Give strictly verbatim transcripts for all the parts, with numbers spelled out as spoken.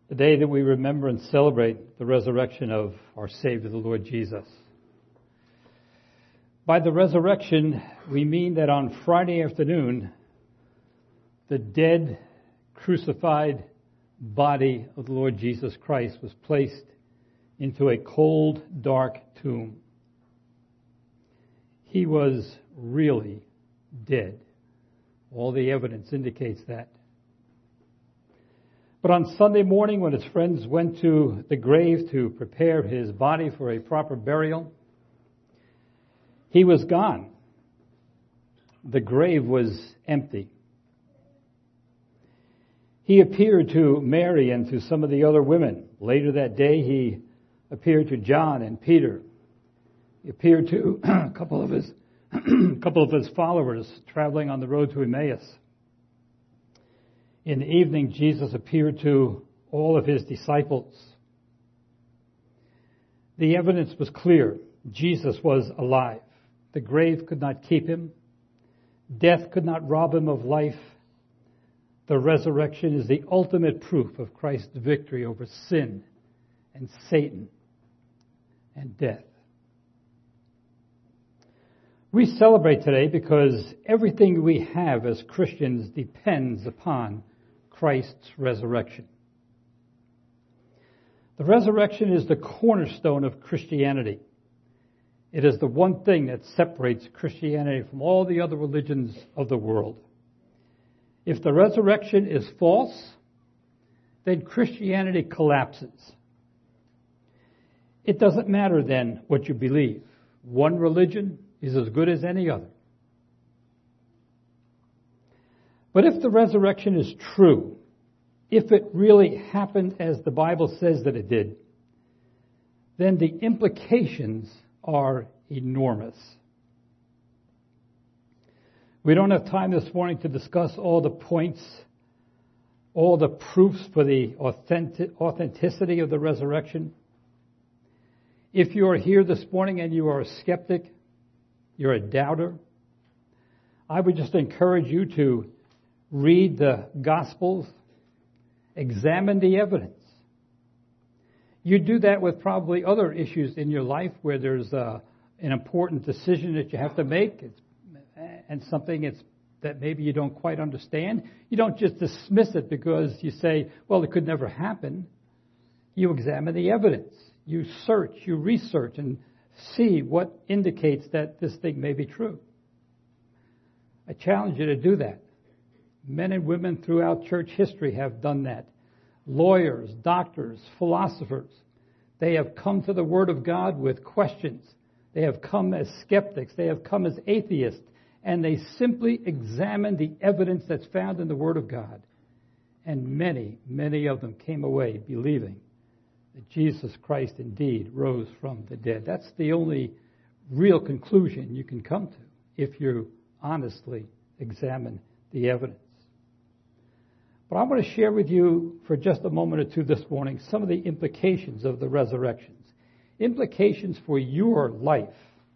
the day that we remember and celebrate the resurrection of our Savior, the Lord Jesus. By the resurrection, we mean that on Friday afternoon, the dead, crucified body of the Lord Jesus Christ was placed into a cold, dark tomb. He was really dead. All the evidence indicates that. But on Sunday morning, when his friends went to the grave to prepare his body for a proper burial, he was gone. The grave was empty. He appeared to Mary and to some of the other women. Later that day, he appeared to John and Peter. He appeared to a couple of his, couple of his followers traveling on the road to Emmaus. In the evening, Jesus appeared to all of his disciples. The evidence was clear. Jesus was alive. The grave could not keep him. Death could not rob him of life. The resurrection is the ultimate proof of Christ's victory over sin and Satan and death. We celebrate today because everything we have as Christians depends upon Christ's resurrection. The resurrection is the cornerstone of Christianity. It is the one thing that separates Christianity from all the other religions of the world. If the resurrection is false, then Christianity collapses. It doesn't matter then what you believe. One religion is as good as any other. But if the resurrection is true, if it really happened as the Bible says that it did, then the implications are enormous. We don't have time this morning to discuss all the points, all the proofs for the authentic, authenticity of the resurrection. If you are here this morning and you are a skeptic, you're a doubter, I would just encourage you to read the Gospels, examine the evidence. You do that with probably other issues in your life where there's uh, an important decision that you have to make it's, and something it's, that maybe you don't quite understand. You don't just dismiss it because you say, well, it could never happen. You examine the evidence. You search, you research, and see what indicates that this thing may be true. I challenge you to do that. Men and women throughout church history have done that. Lawyers, doctors, philosophers, they have come to the Word of God with questions. They have come as skeptics. They have come as atheists. And they simply examine the evidence that's found in the Word of God. And many, many of them came away believing that Jesus Christ indeed rose from the dead. That's the only real conclusion you can come to if you honestly examine the evidence. But I want to share with you for just a moment or two this morning some of the implications of the resurrections. Implications for your life.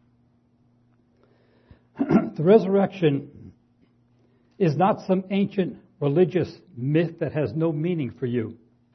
The resurrection is not some ancient religious myth that has no meaning for you.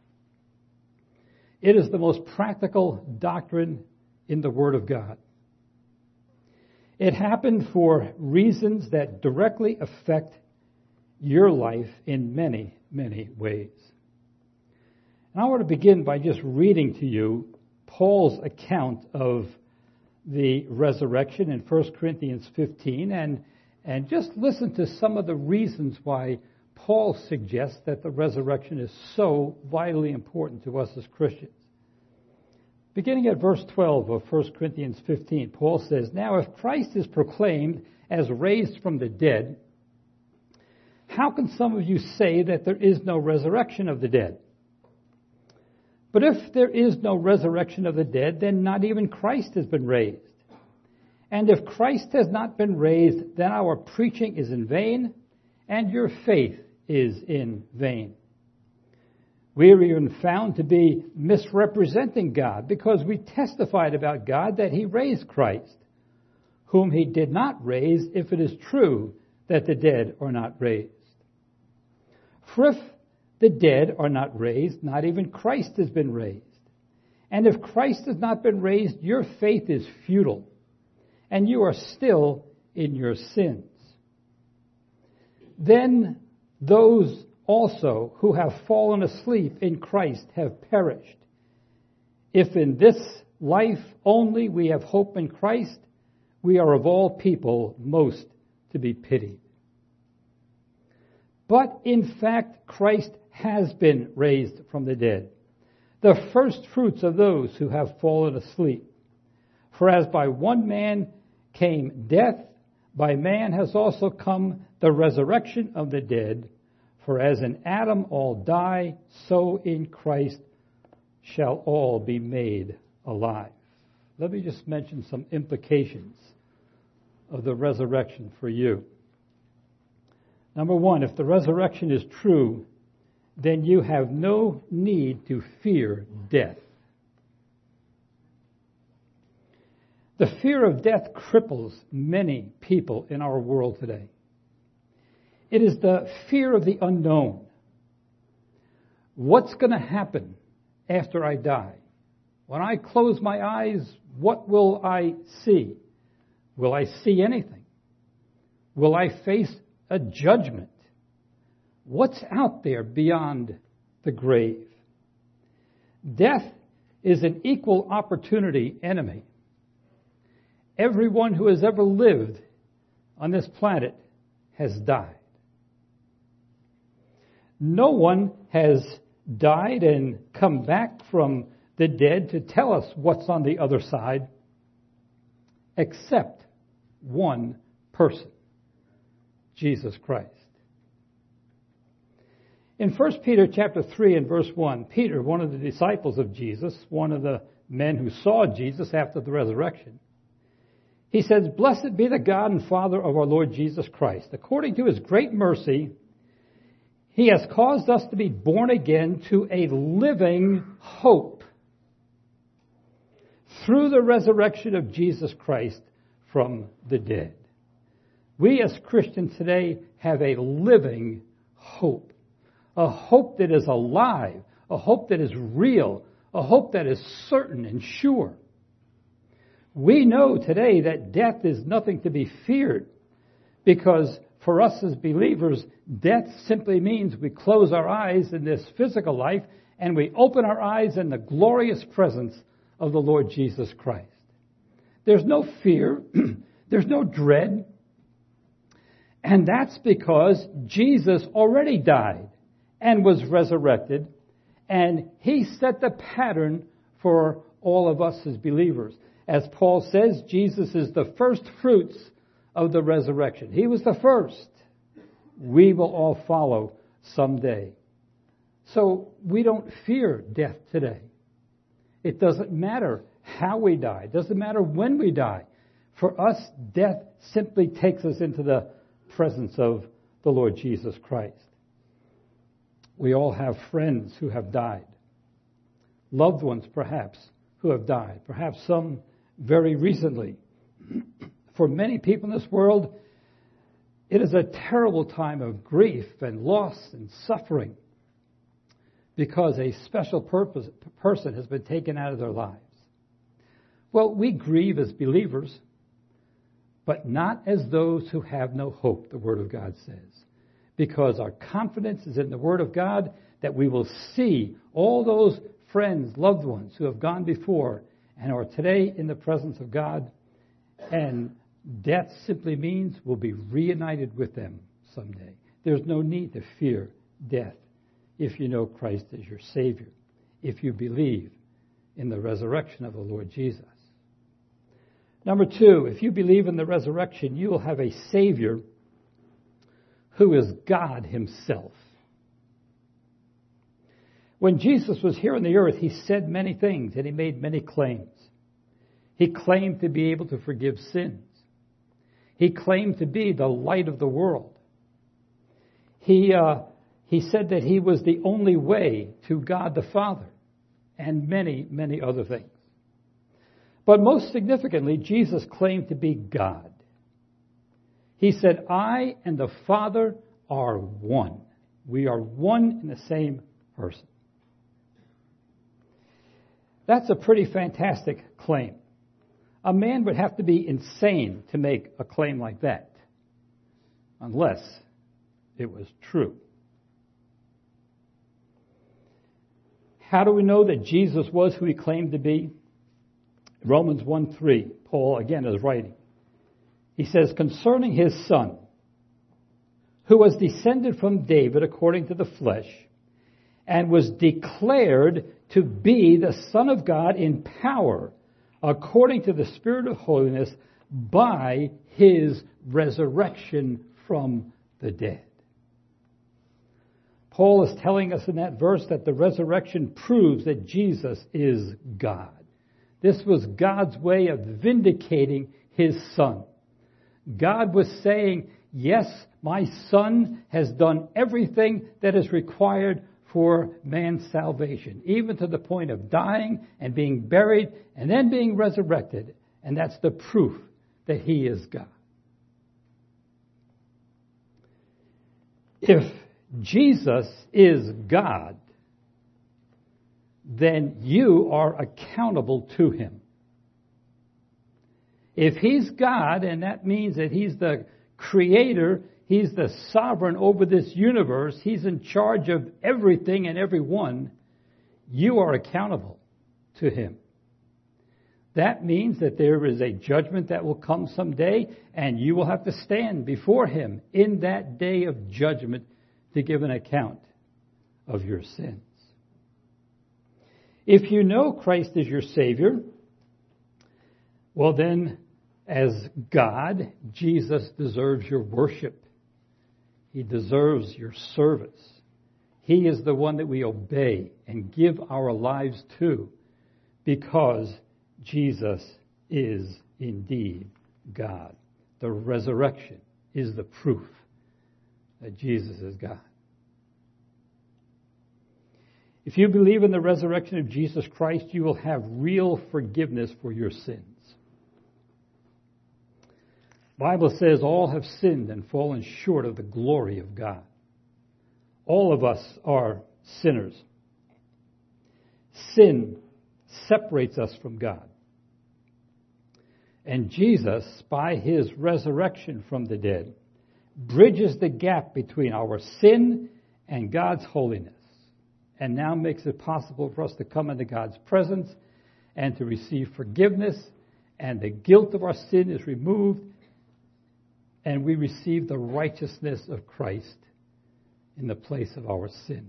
It is the most practical doctrine in the Word of God. It happened for reasons that directly affect your life in many, many ways. And I want to begin by just reading to you Paul's account of the resurrection in First Corinthians fifteen, and, and just listen to some of the reasons why Paul suggests that the resurrection is so vitally important to us as Christians. Beginning at verse twelve of First Corinthians fifteen, Paul says, "Now if Christ is proclaimed as raised from the dead, how can some of you say that there is no resurrection of the dead? But if there is no resurrection of the dead, then not even Christ has been raised. And if Christ has not been raised, then our preaching is in vain, and your faith is in vain. We are even found to be misrepresenting God, because we testified about God that He raised Christ, whom He did not raise, if it is true that the dead are not raised. For if the dead are not raised, not even Christ has been raised. And if Christ has not been raised, your faith is futile, and you are still in your sins. Then those also who have fallen asleep in Christ have perished. If in this life only we have hope in Christ, we are of all people most to be pitied. But in fact, Christ has been raised from the dead, the first fruits of those who have fallen asleep. For as by one man came death, by man has also come the resurrection of the dead. For as in Adam all die, so in Christ shall all be made alive. Let me just mention some implications of the resurrection for you. Number one, if the resurrection is true, then you have no need to fear death. The fear of death cripples many people in our world today. It is the fear of the unknown. What's going to happen after I die? When I close my eyes, what will I see? Will I see anything? Will I face a judgment? What's out there beyond the grave? Death is an equal opportunity enemy. Everyone who has ever lived on this planet has died. No one has died and come back from the dead to tell us what's on the other side, except one person, Jesus Christ. In First Peter chapter three and verse one, Peter, one of the disciples of Jesus, one of the men who saw Jesus after the resurrection, he says, "Blessed be the God and Father of our Lord Jesus Christ. According to his great mercy, he has caused us to be born again to a living hope through the resurrection of Jesus Christ from the dead." We as Christians today have a living hope. A hope that is alive, a hope that is real, a hope that is certain and sure. We know today that death is nothing to be feared, because for us as believers, death simply means we close our eyes in this physical life and we open our eyes in the glorious presence of the Lord Jesus Christ. There's no fear, there's no dread, and that's because Jesus already died and was resurrected, and he set the pattern for all of us as believers. As Paul says, Jesus is the first fruits of the resurrection. He was the first. We will all follow someday. So we don't fear death today. It doesn't matter how we die. It doesn't matter when we die. For us, death simply takes us into the presence of the Lord Jesus Christ. We all have friends who have died. Loved ones, perhaps, who have died. Perhaps some very recently. For many people in this world, it is a terrible time of grief and loss and suffering because a special purpose, person has been taken out of their lives. Well, we grieve as believers, but not as those who have no hope, the Word of God says. Because our confidence is in the Word of God, that we will see all those friends, loved ones who have gone before and are today in the presence of God. And death simply means we'll be reunited with them someday. There's no need to fear death if you know Christ as your Savior, if you believe in the resurrection of the Lord Jesus. Number two, if you believe in the resurrection, you will have a Savior who is God himself. When Jesus was here on the earth, he said many things and he made many claims. He claimed to be able to forgive sins. He claimed to be the light of the world. He, uh, he said that he was the only way to God the Father, and many, many other things. But most significantly, Jesus claimed to be God. He said, "I and the Father are one." We are one and the same person. That's a pretty fantastic claim. A man would have to be insane to make a claim like that, unless it was true. How do we know that Jesus was who he claimed to be? Romans one three, Paul again is writing. He says, concerning his son, who was descended from David according to the flesh, and was declared to be the Son of God in power, according to the Spirit of holiness, by his resurrection from the dead. Paul is telling us in that verse that the resurrection proves that Jesus is God. This was God's way of vindicating his Son. God was saying, yes, my Son has done everything that is required for man's salvation, even to the point of dying and being buried and then being resurrected. And that's the proof that he is God. If Jesus is God, then you are accountable to him. If he's God, and that means that he's the creator, he's the sovereign over this universe, he's in charge of everything and everyone, you are accountable to him. That means that there is a judgment that will come someday, and you will have to stand before him in that day of judgment to give an account of your sins. If you know Christ is your Savior, well then, as God, Jesus deserves your worship. He deserves your service. He is the one that we obey and give our lives to, because Jesus is indeed God. The resurrection is the proof that Jesus is God. If you believe in the resurrection of Jesus Christ, you will have real forgiveness for your sins. The Bible says all have sinned and fallen short of the glory of God. All of us are sinners. Sin separates us from God. And Jesus, by his resurrection from the dead, bridges the gap between our sin and God's holiness, and now makes it possible for us to come into God's presence and to receive forgiveness, and the guilt of our sin is removed, and we receive the righteousness of Christ in the place of our sin.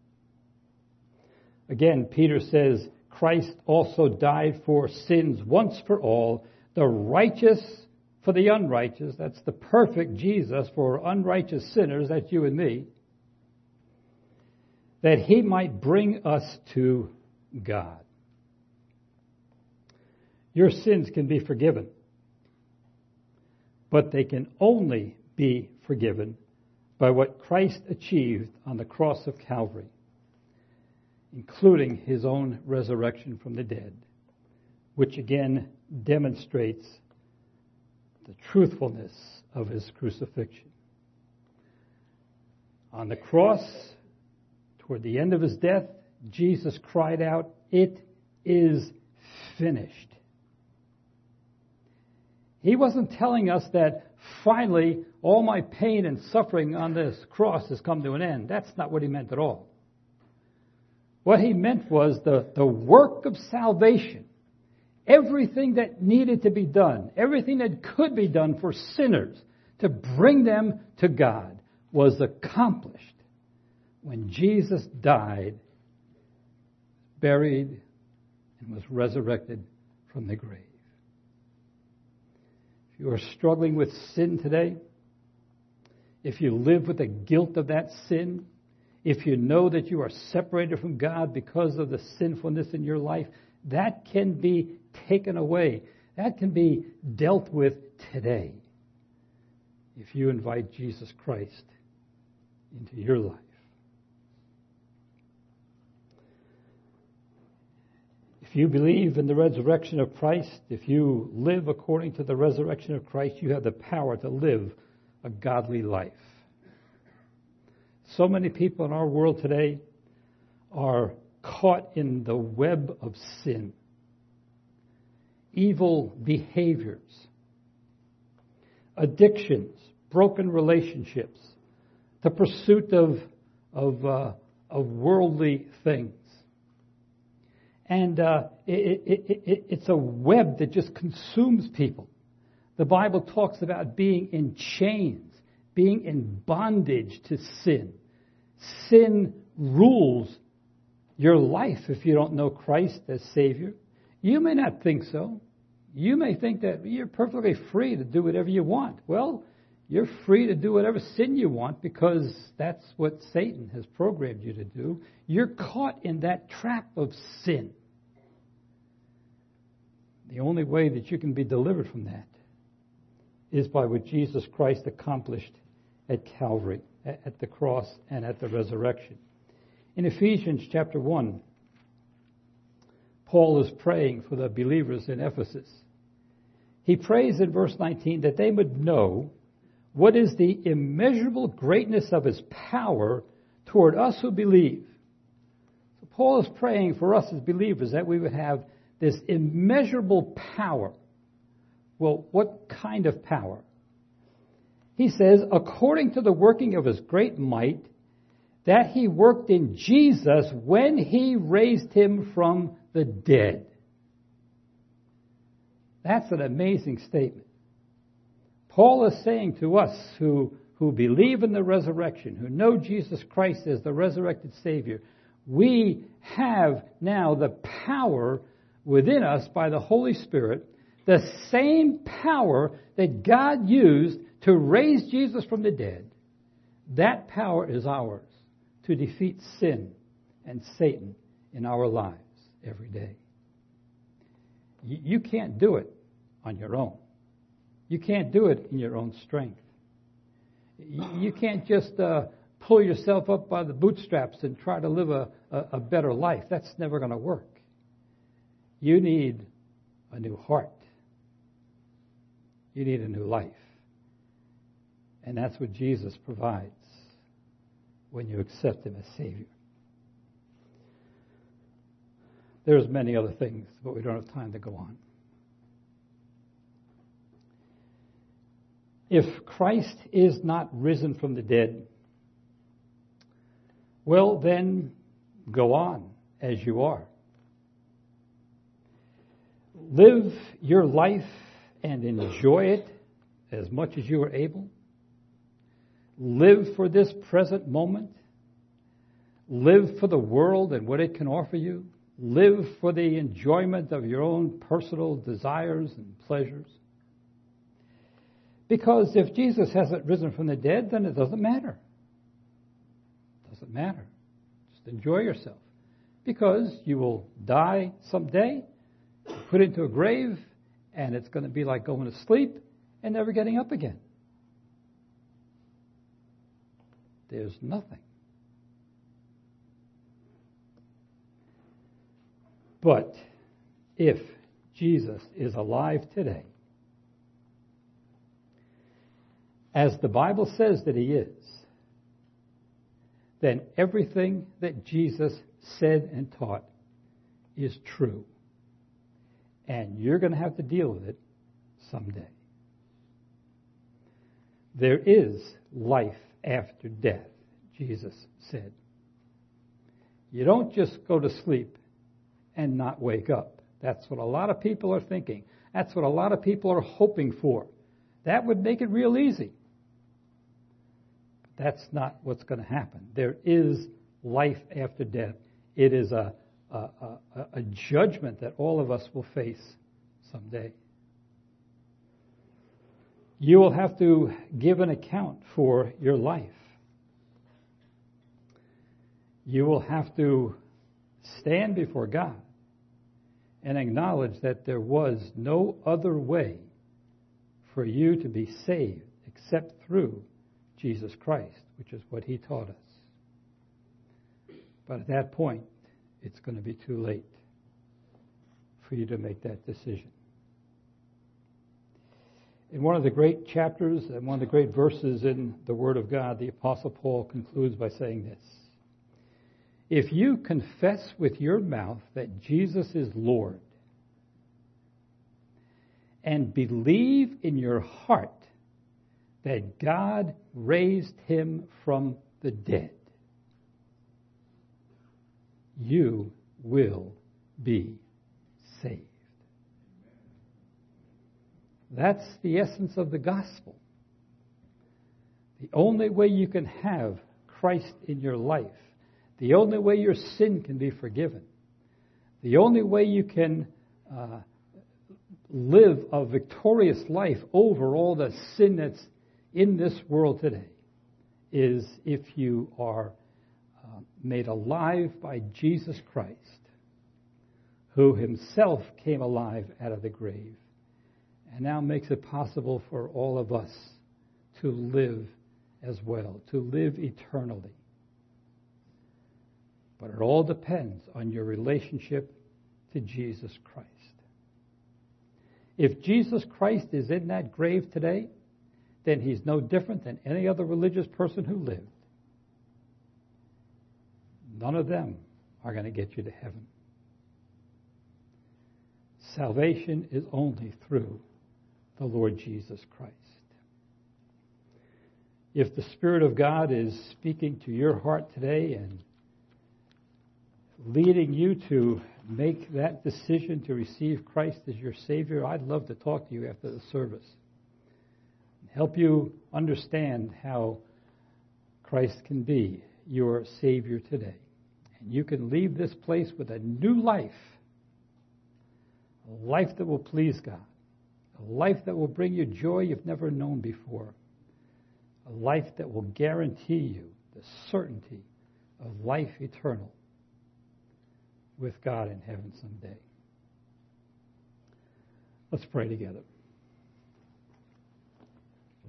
Again, Peter says, Christ also died for sins once for all, the righteous for the unrighteous. That's the perfect Jesus for unrighteous sinners, that's you and me, that he might bring us to God. Your sins can be forgiven, but they can only be forgiven by what Christ achieved on the cross of Calvary, including his own resurrection from the dead, which again demonstrates the truthfulness of his crucifixion. On the cross, toward the end of his death, Jesus cried out, "It is finished." He wasn't telling us that finally all my pain and suffering on this cross has come to an end. That's not what he meant at all. What he meant was the, the work of salvation, everything that needed to be done, everything that could be done for sinners to bring them to God, was accomplished when Jesus died, buried, and was resurrected from the grave. If you are struggling with sin today, if you live with the guilt of that sin, if you know that you are separated from God because of the sinfulness in your life, that can be taken away. That can be dealt with today if you invite Jesus Christ into your life. If you believe in the resurrection of Christ, if you live according to the resurrection of Christ, you have the power to live a godly life. So many people in our world today are caught in the web of sin, evil behaviors, addictions, broken relationships, the pursuit of of, uh, of worldly things. And uh, it, it, it, it's a web that just consumes people. The Bible talks about being in chains, being in bondage to sin. Sin rules your life if you don't know Christ as Savior. You may not think so. You may think that you're perfectly free to do whatever you want. Well, you're free to do whatever sin you want because that's what Satan has programmed you to do. You're caught in that trap of sin. The only way that you can be delivered from that is by what Jesus Christ accomplished at Calvary, at the cross, and at the resurrection. In Ephesians chapter one, Paul is praying for the believers in Ephesus. He prays in verse nineteen that they would know what is the immeasurable greatness of His power toward us who believe. So Paul is praying for us as believers that we would have this immeasurable power. Well, what kind of power? He says, according to the working of His great might, that He worked in Jesus when He raised Him from the dead. That's an amazing statement. Paul is saying to us who, who believe in the resurrection, who know Jesus Christ as the resurrected Savior, we have now the power within us by the Holy Spirit, the same power that God used to raise Jesus from the dead. That power is ours to defeat sin and Satan in our lives every day. You can't do it on your own. You can't do it in your own strength. You can't just uh, pull yourself up by the bootstraps and try to live a, a, a better life. That's never going to work. You need a new heart. You need a new life. And that's what Jesus provides when you accept Him as Savior. There's many other things, but we don't have time to go on. If Christ is not risen from the dead, well, then go on as you are. Live your life and enjoy it as much as you are able. Live for this present moment. Live for the world and what it can offer you. Live for the enjoyment of your own personal desires and pleasures. Because if Jesus hasn't risen from the dead, then it doesn't matter. It doesn't matter. Just enjoy yourself. Because you will die someday, put into a grave, and it's going to be like going to sleep and never getting up again. There's nothing. But if Jesus is alive today, as the Bible says that He is, then everything that Jesus said and taught is true. And you're going to have to deal with it someday. There is life after death, Jesus said. You don't just go to sleep and not wake up. That's what a lot of people are thinking. That's what a lot of people are hoping for. That would make it real easy. But that's not what's going to happen. There is life after death. It is a, a, a, a judgment that all of us will face someday. You will have to give an account for your life. You will have to stand before God and acknowledge that there was no other way for you to be saved except through Jesus Christ, which is what He taught us. But at that point, it's going to be too late for you to make that decision. In one of the great chapters and one of the great verses in the Word of God, the Apostle Paul concludes by saying this: if you confess with your mouth that Jesus is Lord and believe in your heart that God raised him from the dead, you will be saved. That's the essence of the gospel. The only way you can have Christ in your life, the only way your sin can be forgiven, the only way you can uh, live a victorious life over all the sin that's in this world today is if you are uh, made alive by Jesus Christ, who himself came alive out of the grave and now makes it possible for all of us to live as well, to live eternally. But it all depends on your relationship to Jesus Christ. If Jesus Christ is in that grave today, then he's no different than any other religious person who lived. None of them are going to get you to heaven. Salvation is only through the Lord Jesus Christ. If the Spirit of God is speaking to your heart today and leading you to make that decision to receive Christ as your Savior, I'd love to talk to you after the service. Help you understand how Christ can be your Savior today. And you can leave this place with a new life, a life that will please God, a life that will bring you joy you've never known before, a life that will guarantee you the certainty of life eternal with God in heaven someday. Let's pray together.